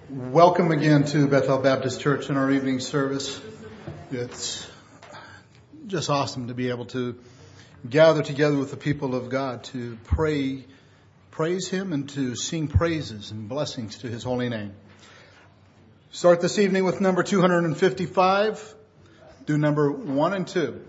Welcome again to Bethel Baptist Church in our evening service. It's just awesome to be able to gather together with the people of God to praise Him and to sing praises and blessings to His holy name. Start this evening with number 255. Do number 1 and 2.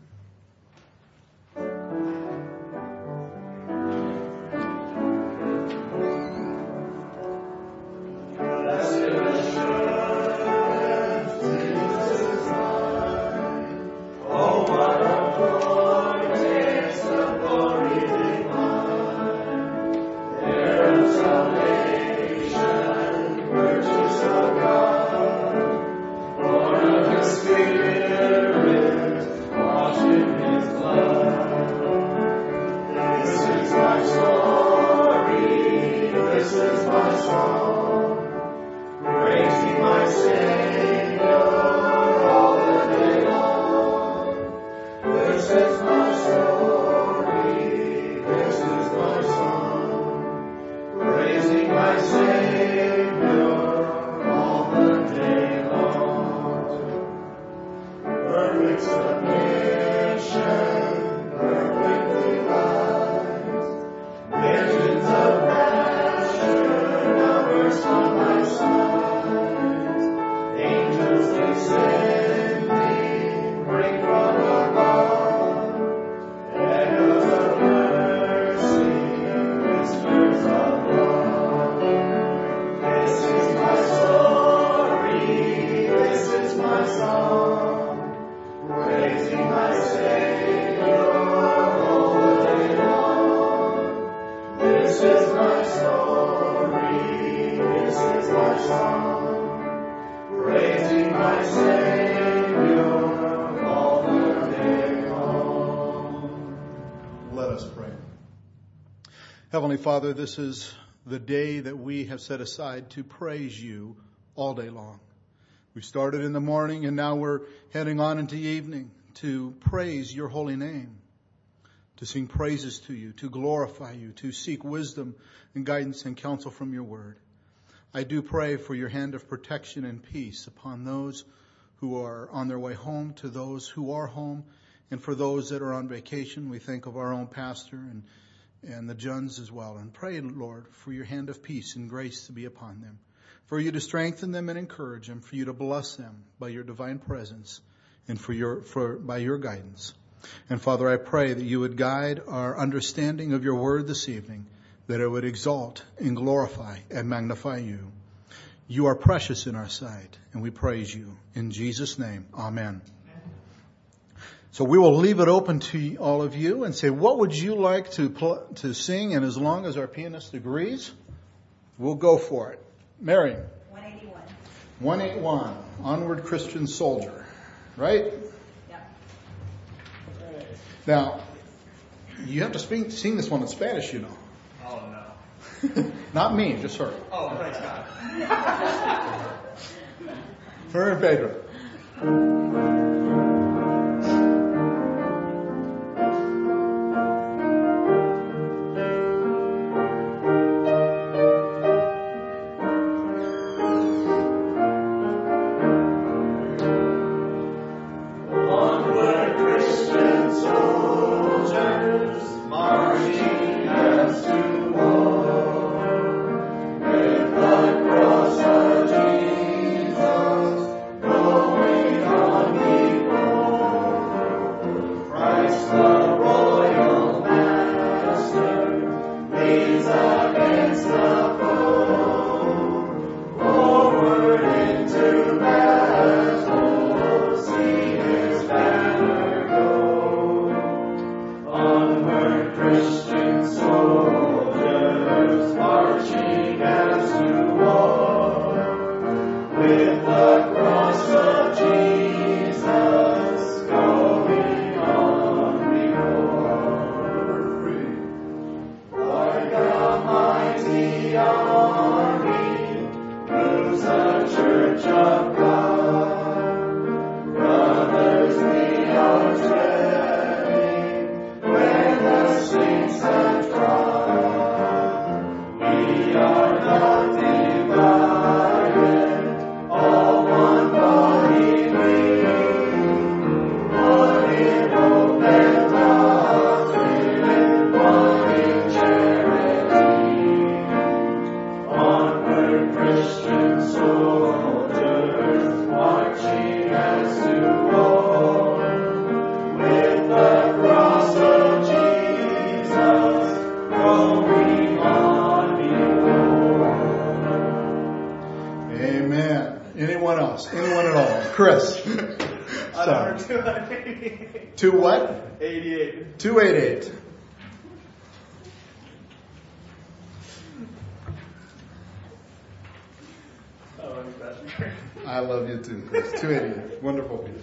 Heavenly Father, this is the day that we have set aside to praise you all day long. We started in the morning and now we're heading on into the evening to praise your holy name, to sing praises to you, to glorify you, to seek wisdom and guidance and counsel from your word. I do pray for your hand of protection and peace upon those who are on their way home, to those who are home, and for those that are on vacation. We think of our own pastor and the Juns as well. And pray, Lord, for your hand of peace and grace to be upon them, for you to strengthen them and encourage them, for you to bless them by your divine presence and by your guidance. And Father, I pray that you would guide our understanding of your word this evening, that it would exalt and glorify and magnify you. You are precious in our sight, and we praise you. In Jesus' name, amen. So we will leave it open to all of you and say, what would you like to sing? And as long as our pianist agrees, we'll go for it. Marion. 181. 181. Onward Christian Soldier. Right? Yeah. Now, you have to sing this one in Spanish, you know. Oh, no. Not me, just her. Oh, praise God. Her and Pedro. Chris. Number 288. Two what? 88. 288. Oh, I'm Pastor. I love you too, Chris. 288. Wonderful piece.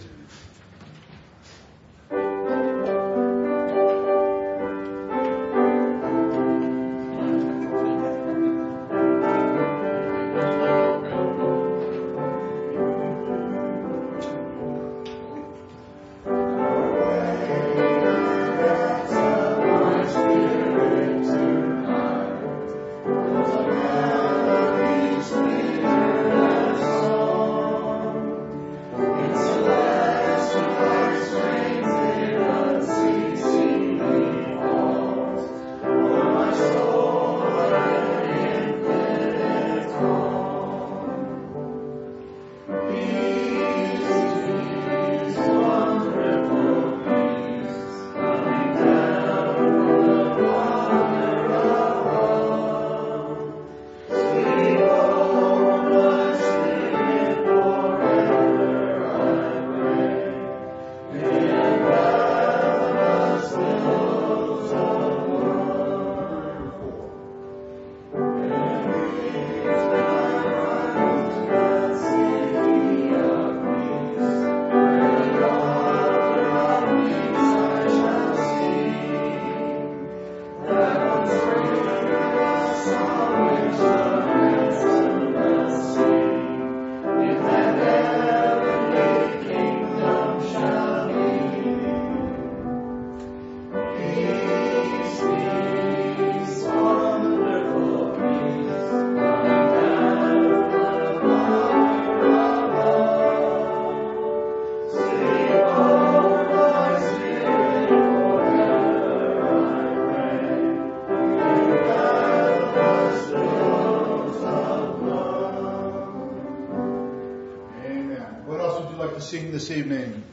This evening.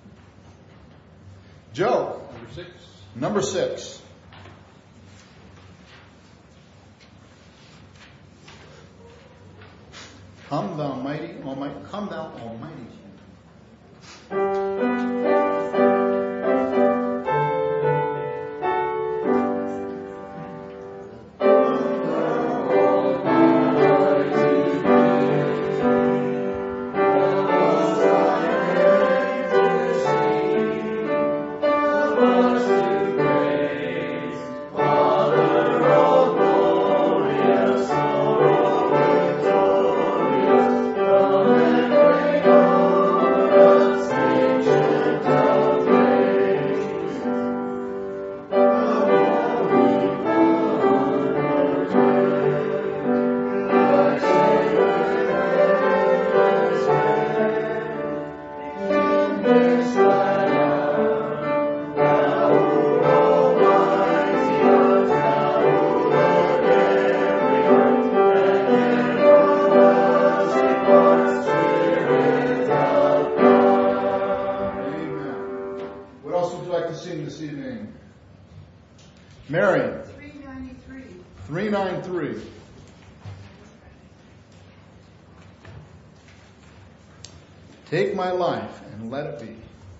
Joe. Number 6. Come thou mighty, almighty, come thou almighty. Mary. 393. 393. Take my life and let it be.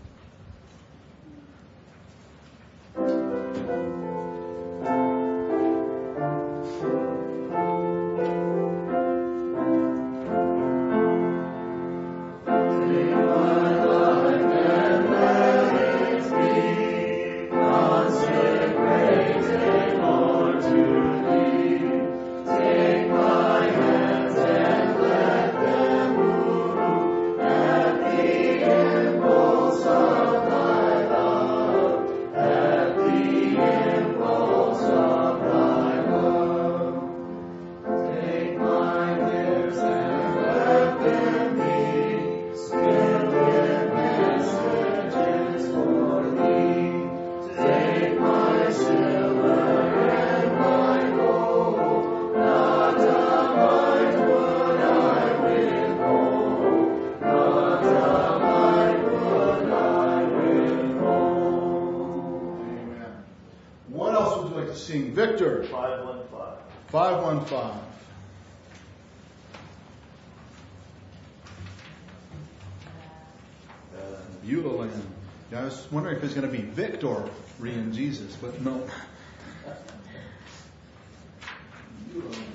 Victor. 515. 515. Beulah land. Yeah, I was wondering if it's going to be Victory in Jesus, but no. Beulah land.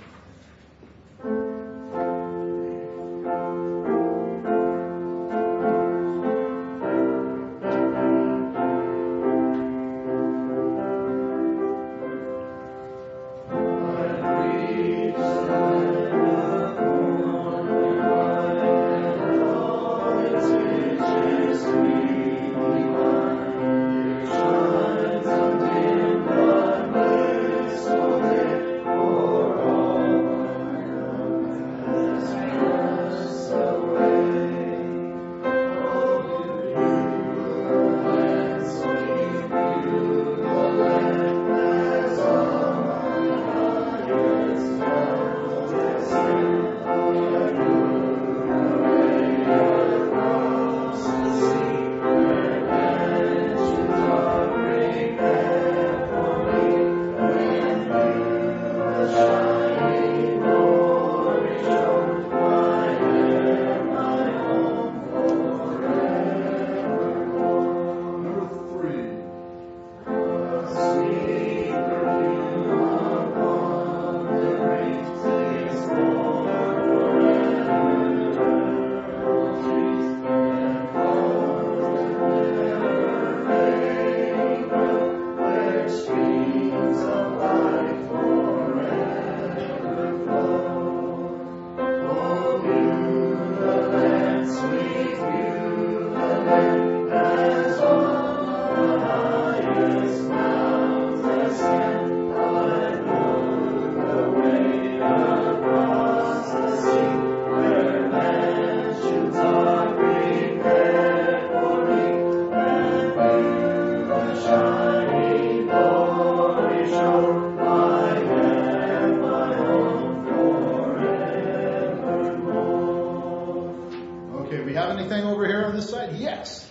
Anything over here on this side? Yes.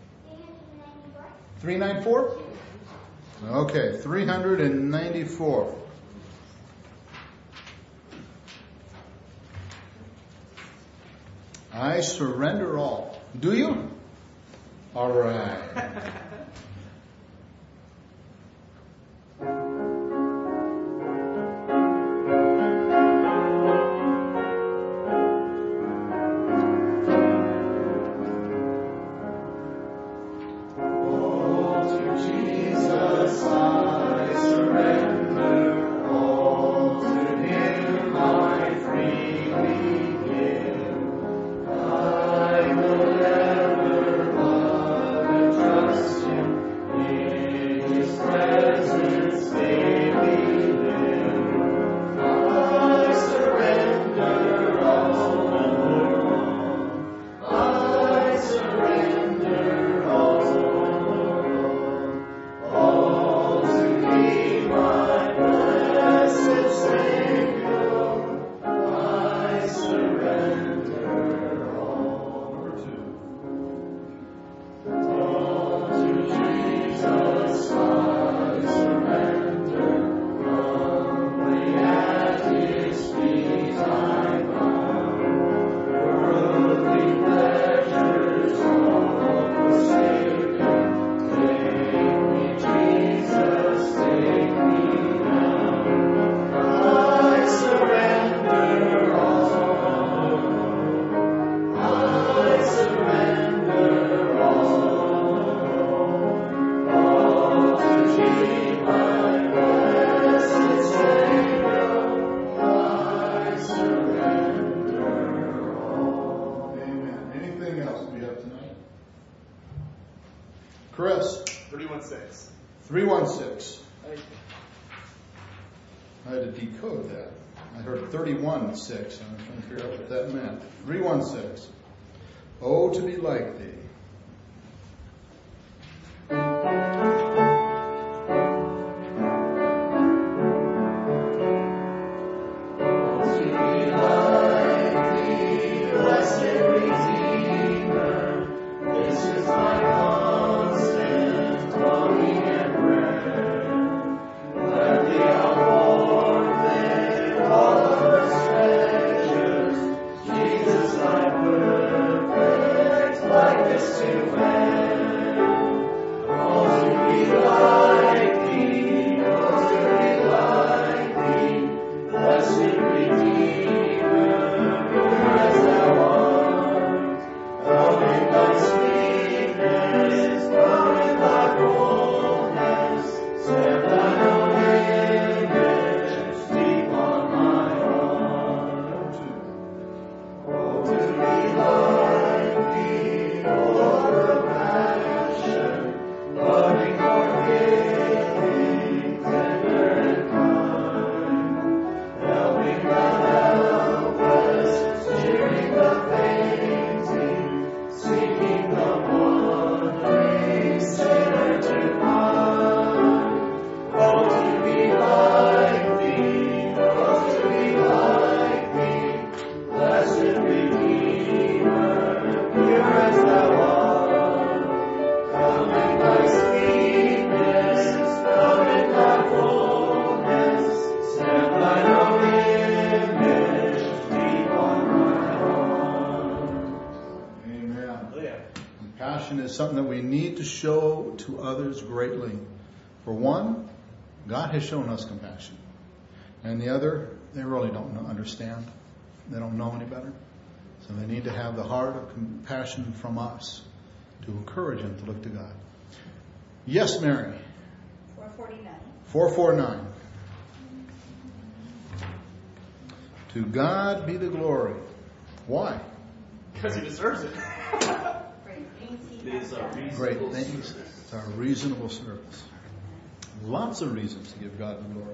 394? Okay, 394. I surrender all. Do you? All right. Chris? 316. 316. I had to decode that. I heard 31.6. I was trying to figure out what that meant. 316. Oh, to be like thee. Like this is something that we need to show to others greatly. For one, God has shown us compassion. And the other, they really don't understand. They don't know any better. So they need to have the heart of compassion from us to encourage them to look to God. Yes, Mary. 449. 449. To God be the glory. Why? Because he deserves it. Great things he It has is a done. reasonable Great things. service. It's our reasonable service. Lots of reasons to give God the glory.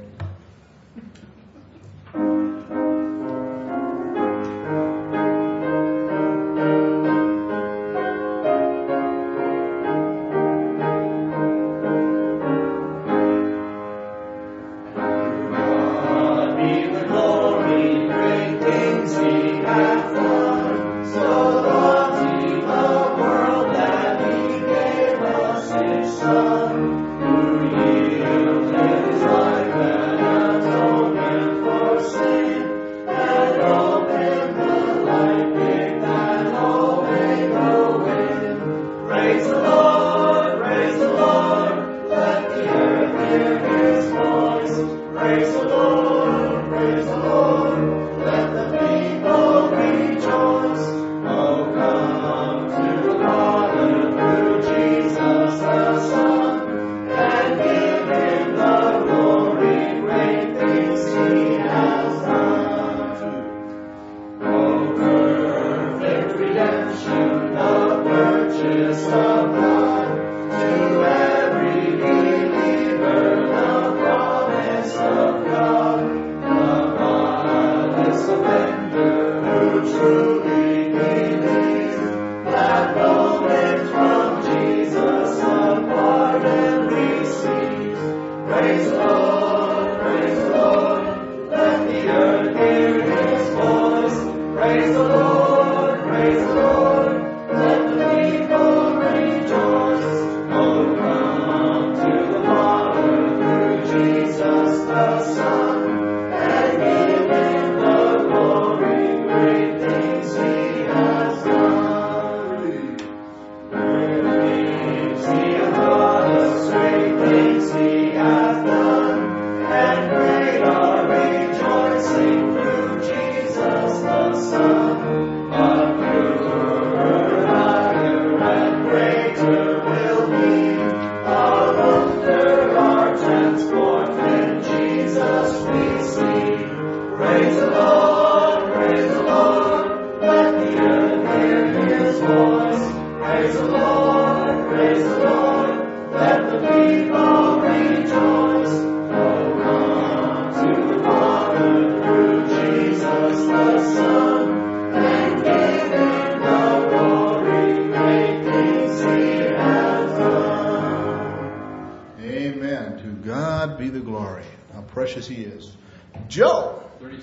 Precious he is. Joe.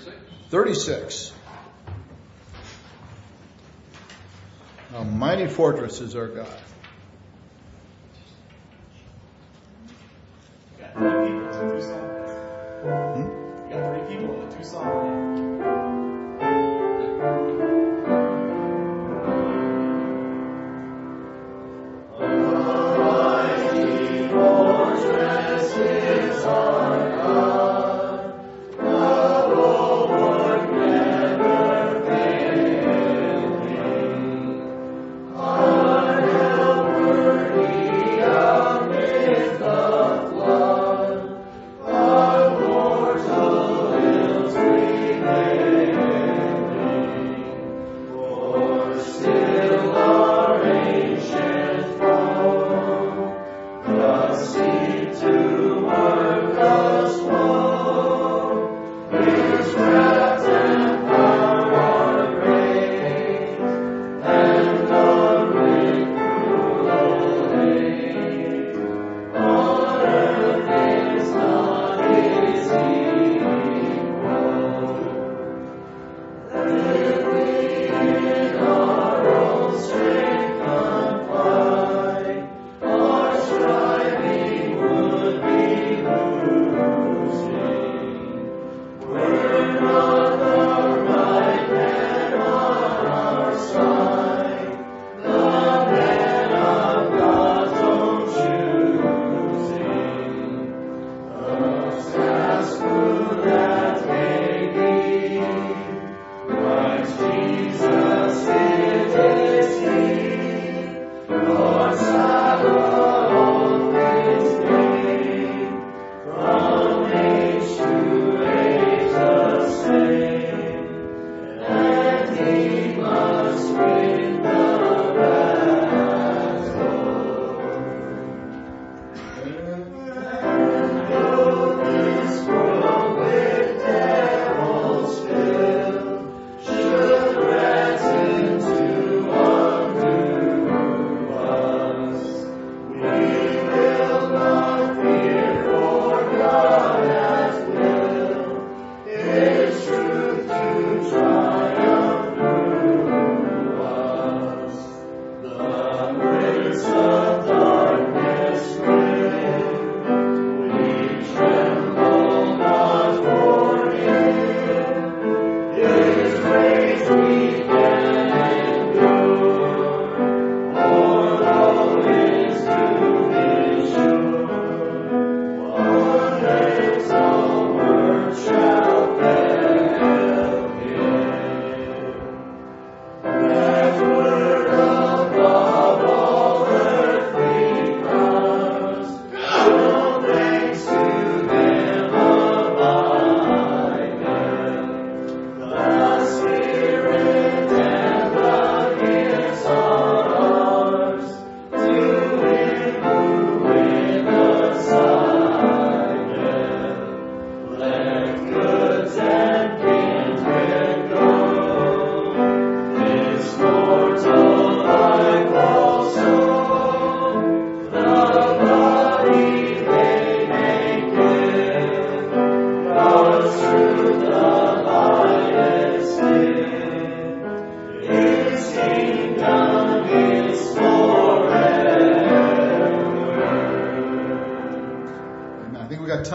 36. A mighty fortress is our God. Got 3 people to do something. Got 3 people to do something.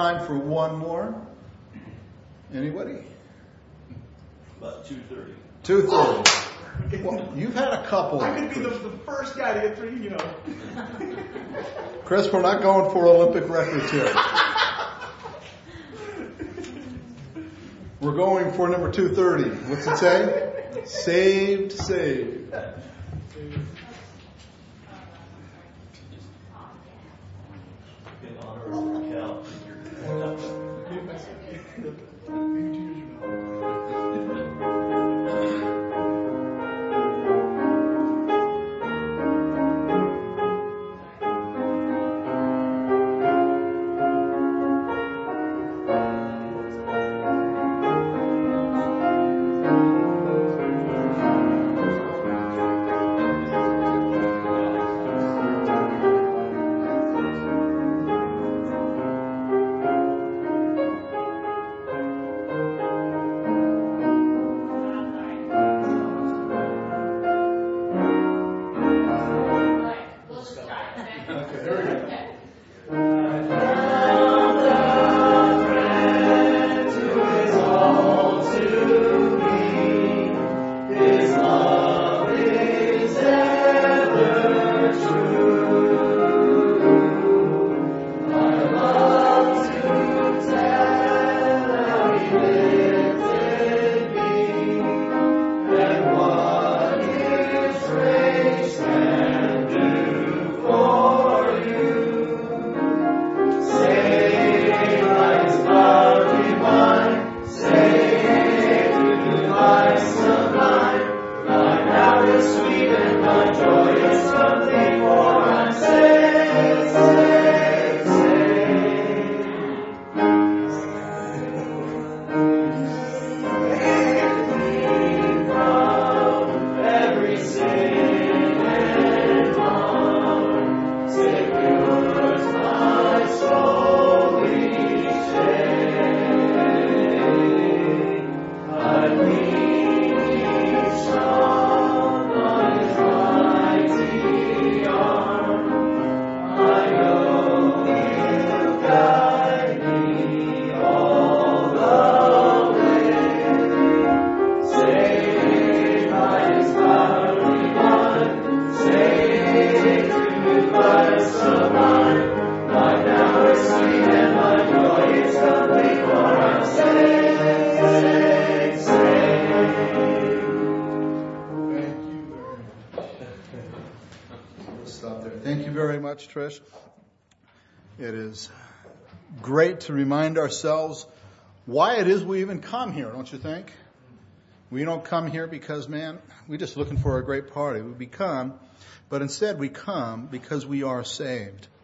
time for one more. Anybody? About 2:30. 2:30. Well, you've had a couple. I could be the first guy to get 3, Chris, we're not going for Olympic records here. We're going for number 230. What's it say? Saved, saved. In honor of Cal. Trish. It is great to remind ourselves why it is we even come here, don't you think? We don't come here because, man, we're just looking for a great party. But instead we come because we are saved.